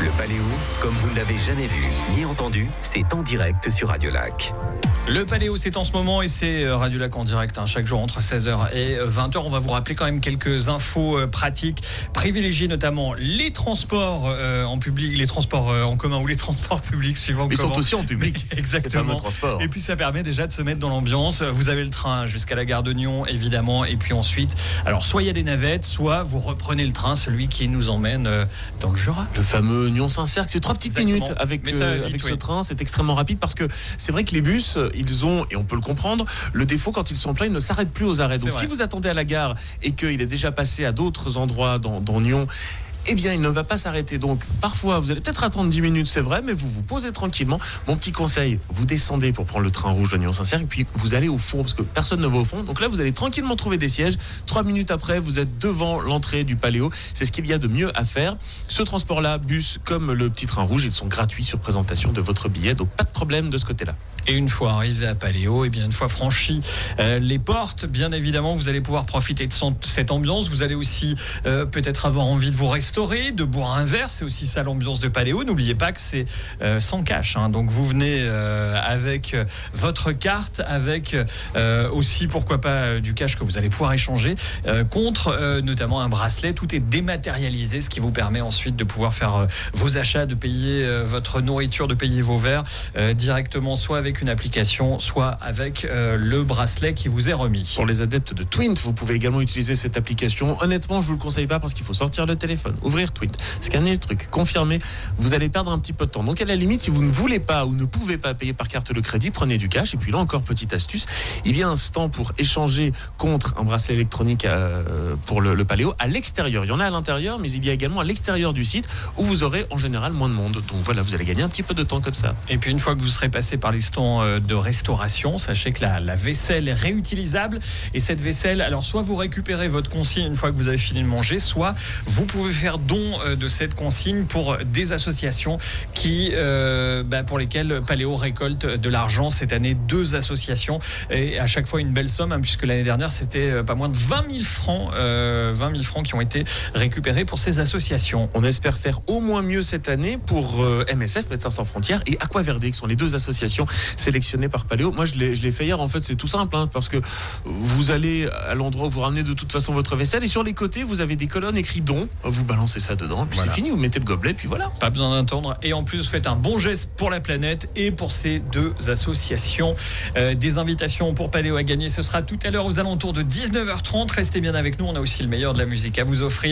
Le Paléo, comme vous ne l'avez jamais vu ni entendu, c'est en direct sur Radio Lac. Le Paléo, c'est en ce moment et c'est Radio Lac en direct, chaque jour entre 16h et 20h. On va vous rappeler quand même quelques infos pratiques. Privilégier notamment les transports en public, les transports en commun ou les transports publics suivant Ils comment. sont aussi en public. Exactement. Et puis ça permet déjà de se mettre dans l'ambiance. Vous avez le train jusqu'à la gare de Nyon, évidemment. Et puis ensuite, alors soit il y a des navettes, soit vous reprenez le train, celui qui nous emmène dans le Jura. Le fameux Nyon-Saint-Cergue, c'est 3 petites minutes avec ce train. C'est extrêmement rapide parce que c'est vrai que les bus, ils ont, et on peut le comprendre, le défaut quand ils sont pleins, ils ne s'arrêtent plus aux arrêts. Donc si vous attendez à la gare et qu'il est déjà passé à d'autres endroits dans Nyon, eh bien, il ne va pas s'arrêter. Donc, parfois, vous allez peut-être attendre 10 minutes, c'est vrai, mais vous vous posez tranquillement. Mon petit conseil, vous descendez pour prendre le train rouge de Nyon-Saint-Cergue, et puis vous allez au fond, parce que personne ne va au fond. Donc là, vous allez tranquillement trouver des sièges. 3 minutes après, vous êtes devant l'entrée du Paléo. C'est ce qu'il y a de mieux à faire. Ce transport-là, bus comme le petit train rouge, ils sont gratuits sur présentation de votre billet. Donc, pas de problème de ce côté-là. Et une fois arrivé à Paléo, et bien une fois franchi les portes, bien évidemment, vous allez pouvoir profiter de cette ambiance. Vous allez aussi peut-être avoir envie de vous restaurer, de boire un verre. C'est aussi ça l'ambiance de Paléo. N'oubliez pas que c'est sans cash. Donc vous venez avec votre carte, avec aussi pourquoi pas du cash que vous allez pouvoir échanger contre notamment un bracelet. Tout est dématérialisé, ce qui vous permet ensuite de pouvoir faire vos achats, de payer votre nourriture, de payer vos verres directement, soit avec une application, soit avec le bracelet qui vous est remis. Pour les adeptes de Twint, vous pouvez également utiliser cette application. Honnêtement, je vous le conseille pas parce qu'il faut sortir le téléphone, ouvrir Twint, scanner le truc, confirmer. Vous allez perdre un petit peu de temps. Donc à la limite, si vous ne voulez pas ou ne pouvez pas payer par carte de crédit, prenez du cash. Et puis là encore, petite astuce, il y a un stand pour échanger contre un bracelet électronique pour le Paléo à l'extérieur. Il y en a à l'intérieur, mais il y a également à l'extérieur du site où vous aurez en général moins de monde. Donc voilà, vous allez gagner un petit peu de temps comme ça. Et puis une fois que vous serez passé par les stands de restauration, sachez que la vaisselle est réutilisable, et cette vaisselle, alors soit vous récupérez votre consigne une fois que vous avez fini de manger, soit vous pouvez faire don de cette consigne pour des associations qui, pour lesquelles Paléo récolte de l'argent. Cette année, 2 associations, et à chaque fois une belle somme, puisque l'année dernière c'était pas moins de 20 000 francs qui ont été récupérés pour ces associations. On espère faire au moins mieux cette année pour MSF, Médecins sans frontières, et Aquaverde, qui sont les 2 associations sélectionnées par Paléo. Moi je l'ai fait hier, en fait c'est tout simple, parce que vous allez à l'endroit où vous ramenez de toute façon votre vaisselle, et sur les côtés vous avez des colonnes écrites dons, vous balancez ça dedans, puis voilà. C'est fini, vous mettez le gobelet, puis voilà. Pas besoin d'attendre, et en plus vous faites un bon geste pour la planète et pour ces 2 associations. Des invitations pour Paléo à gagner, ce sera tout à l'heure aux alentours de 19h30. Restez bien avec nous, on a aussi le meilleur de la musique à vous offrir.